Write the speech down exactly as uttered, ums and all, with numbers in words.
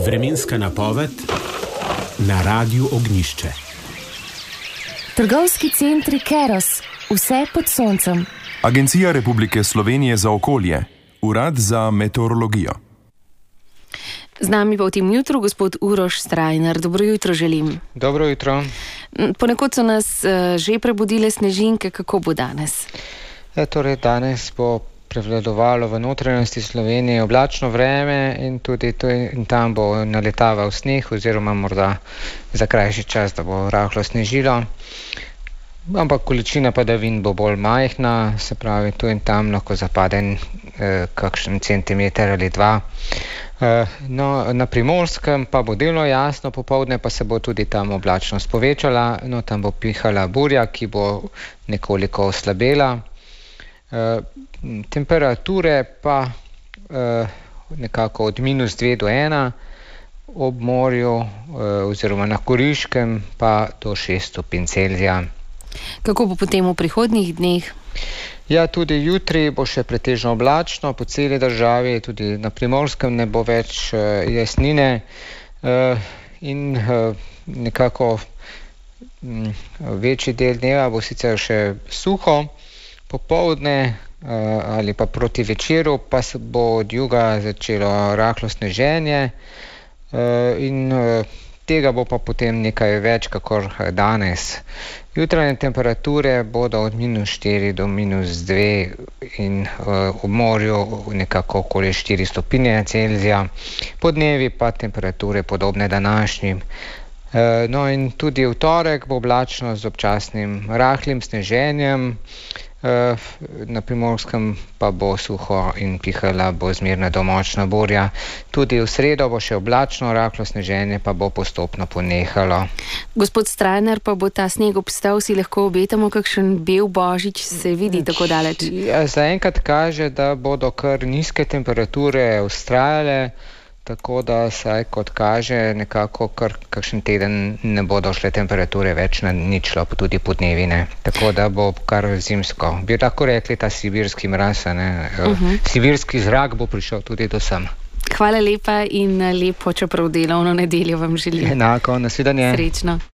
Vremenska napoved na Radiu Ognjišče. Trgovski centri Keros, vse pod soncem. Agencija Republike Slovenije za okolje, Urad za meteorologijo. Z nami pa v tem jutru gospod Uroš Strajnar. Dobro jutro želim. Dobro jutro. Ponekod so nas uh, že prebudile snežinke, kako bo danes? Ja, torej danes bo prevladovalo v notranjosti Slovenije oblačno vreme in tudi to in tam bo naletaval sneg oziroma morda za krajši čas, da bo rahlo snežilo. Ampak količina padavin bo bolj majhna, se pravi tu in tam lahko zapade eh, kakšen centimeter ali dva. Eh, no, na Primorskem pa bo delno jasno, popoldne pa se bo tudi tam oblačnost povečala, no tam bo pihala burja, ki bo nekoliko oslabela. Eh, temperature pa eh, nekako od minus dve do ena, ob morju eh, oziroma na Koriškem pa do šest stopinj Celzija. Kako bo potem v prihodnjih dneh? Ja, tudi jutri bo še pretežno oblačno po celi državi, tudi na Primorskem ne bo več uh, jasnine uh, in uh, nekako um, večji del dneva bo sicer še suho, popoldne uh, ali pa proti večeru pa se bo od juga začelo rahlo sneženje uh, in uh, tega bo pa potem nekaj več kakor danes. Jutranje temperature bodo od minus štiri do minus dve in uh, v morju nekako okoli štiri stopinje Celzija. Podnevi pa temperature podobne današnjim. Uh, no in tudi v torek bo oblačno z občasnim rahlim sneženjem. Uh, na Primorskem pa bo suho in pihala bo zmerna do močna burja. Tudi v sredo bo še oblačno, rahlo sneženje pa bo postopno ponehalo. Gospod Strajnar, pa bo ta sneg obstal, si lahko obetamo kakšen bel božič, se vidi tako daleč? Ja, zaenkrat kaže, da bodo kar nizke temperature vztrajale, tako da saj kot kaže nekako kar kakšen teden ne bodo šle temperature več na ničlo, tudi podnevine. Tako da bo kar zimsko. Bi lahko rekli ta sibirski mraz, ne? Uh-huh. Sibirski zrak bo prišel tudi do sem. Hvala lepa in lepo, čeprav delovno nedeljo vam želim. Enako, nasvidenje. Srečno.